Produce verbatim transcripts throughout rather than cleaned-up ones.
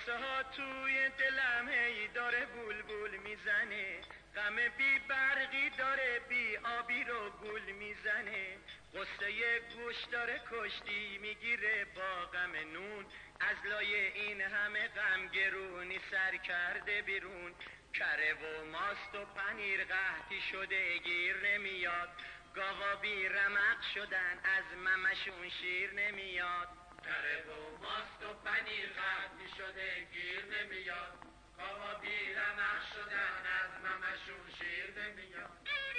قصه ها توی دلم هی داره بول میزنه، غم بی برقی داره بی آبی رو گول میزنه. قصه گوش داره کشتی میگیره با غم نون، از لای این همه غم گرونی سر کرده بیرون. کره و ماست و پنیر قحطی شده گیر نمیاد، گاوا بی رمق شدن از ممشون شیر نمیاد. کره و ماست و پنیر قحطی شده گیر نمیاد، گاوا بی رمق شدن از ممشون شیر نمیاد.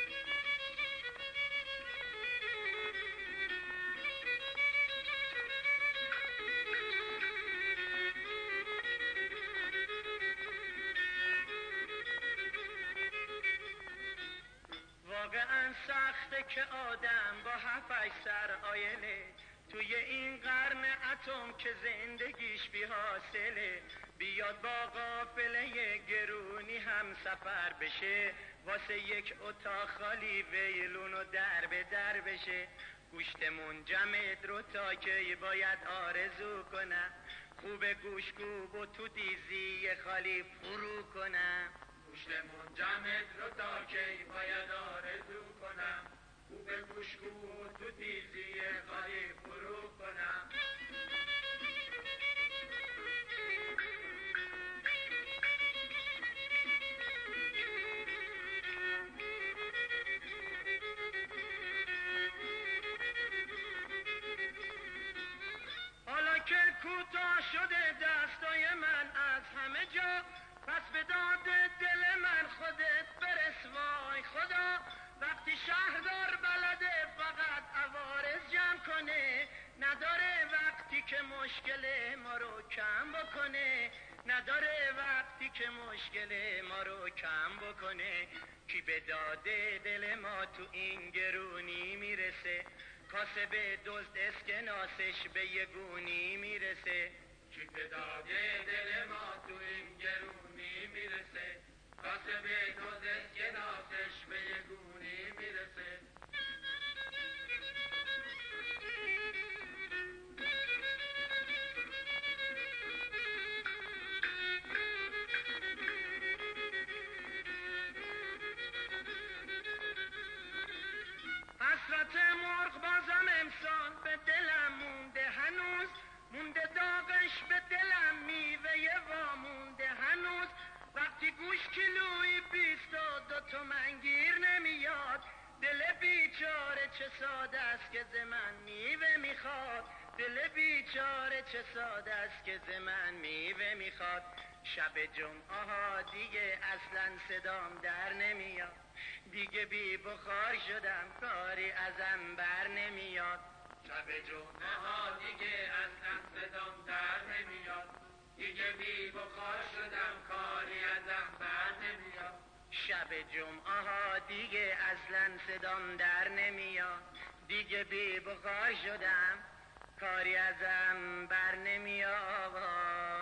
واقعا سخته که آدم با هفتش سر آینه توی این قرن اتم که زندگیش بی حاصله، بیاد با قافله گرونی هم سفر بشه، واسه یک اتاق خالی ویلون و در به در بشه. گوشت منجمد رو تا که باید آرزو کنم، خوب گوشگوب و تو دیزی خالی فرو کنم. گوشت منجمد رو تا کی باید آرزو کنم، خوب گوشگو و تو دیزی خالی فرو کنم. حالا که کوتاه شده دستای من از همه جا، پس به داد دل من خودت برس وای خدا. وقتی شهردار بلده فقط عوارض جمع کنه، نداره وقتی که مشکل ما رو کم بکنه، نداره وقتی که مشکل ما رو کم بکنه. کی به داده دل ما تو این گرونی میرسه، کاسب دزد اسکناسش به یگونی میرسه. کی به داده دل ما تو این گرونی میرسه، کاسب دزد اسکناسش به یگونی میرسه. حسرت مرغ بازم امسال به دلم مونده هنوز، مونده داغش به دلم میوه وامونده هنوز. وقتی گوش کیلویی بیست و دو تومن گیر نمیاد، دل بیچاره چه ساده است که ز من میوه میخواد، دل بیچاره چه ساده است که ز من میوه میخواد. شب جمعه ها دیگه اصلا صدام در نمیاد، دیگه بی بخار شدم کاری ازم بر نمیاد. شب جمعه ها دیگه اصلا صدام در نمیاد، دیگه بی بخار شدم کاری ازم بر نمیاد. شب جمعه ها دیگه اصلا صدام در نمیاد، دیگه بی بخار شدم کاری ازم بر نمیاد.